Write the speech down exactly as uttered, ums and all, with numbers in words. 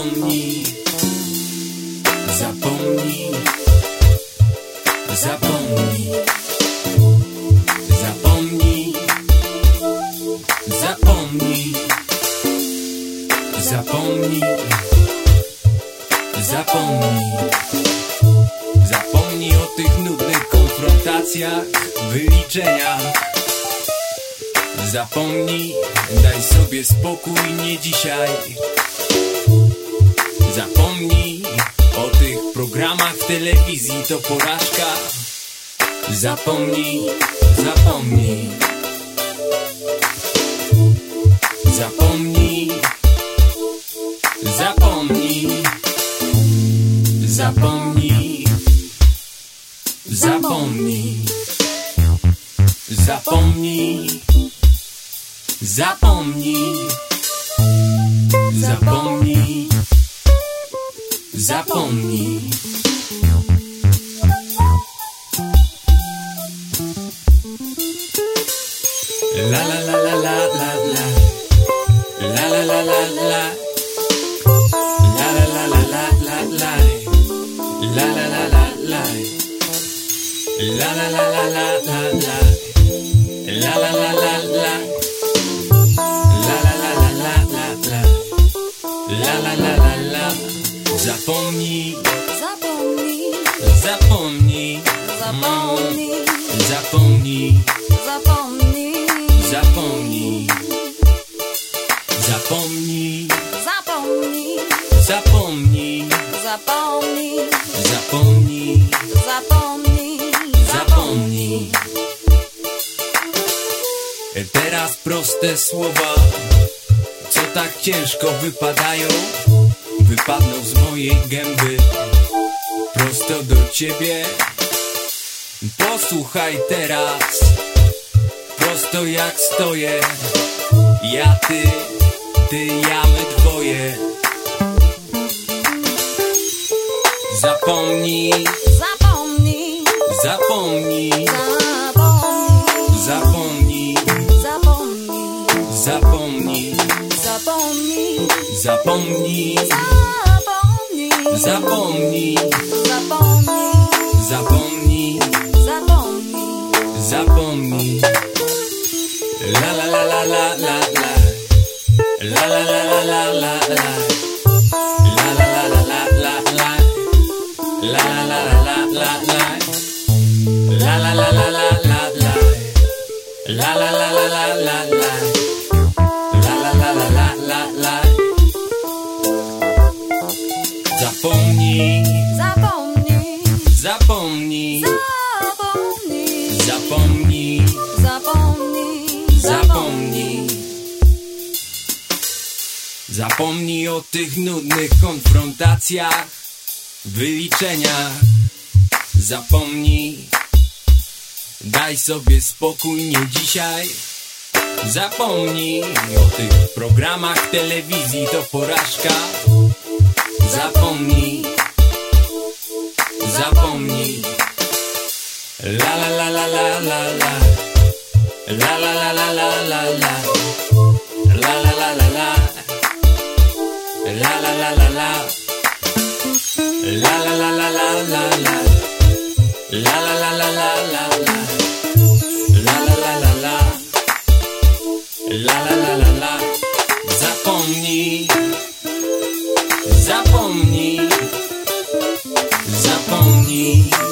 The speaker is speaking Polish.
Zapomnij, zapomnij, zapomnij, zapomnij, zapomnij, zapomnij, zapomnij, zapomnij o tych nudnych konfrontacjach, wyliczeniach. Zapomnij, daj sobie spokój, nie dzisiaj. Zapomnij o tych programach w telewizji, to porażka. Zapomnij, zapomnij, zapomnij, zapomnij, zapomnij, zapomnij, zapomnij, zapomnij, zapomnij, zapomnij. La la la la la la la, la la la la la, la la la la la la la, la la la la la, la la la la la la la, la la la la la, la la la la la la, la la la la la. Zapomnij, Zapomnij, zapomnij, zapomnij, zapomnij, zapomnij, zapomnij, zapomnij, zapomnij, zapomnij, zapomnij, zapomnij, zapomnij, zapomnij. Teraz proste słowa, co tak ciężko wypadają, wypadną z mojej gęby prosto do ciebie. Posłuchaj teraz, prosto jak stoję. Ja, ty, ty, ja, my dwoje. Zapomnij, zapomnij, zapomnij, zapomnij, zapomnij, zapomnij, zapomnij, zapomnij, zapomnij, zapomnij, zapomnij, zapomnij, zapomnij, zapomnij, zapomnij. La la la la la la la, la la la la la la la, la la la la la la la, la la la la la la la, la la la la la la la, la la la la la la la, la la la la la la la. Zapomnij, zapomnij, zapomnij, zapomnij, zapomnij, zapomnij, zapomnij. Zapomnij o tych nudnych konfrontacjach, wyliczeniach. Zapomnij, daj sobie spokój, nie dzisiaj. Zapomnij o tych programach telewizji, to porażka. Zapomnij, zapomnij. La la la la la la la, la la la la la la la, la la la la la, la la la la la, la la la la la la la, la la la la la la la, la la la la la, la la la la la. Zapomnij, zapomnij, zapomnij.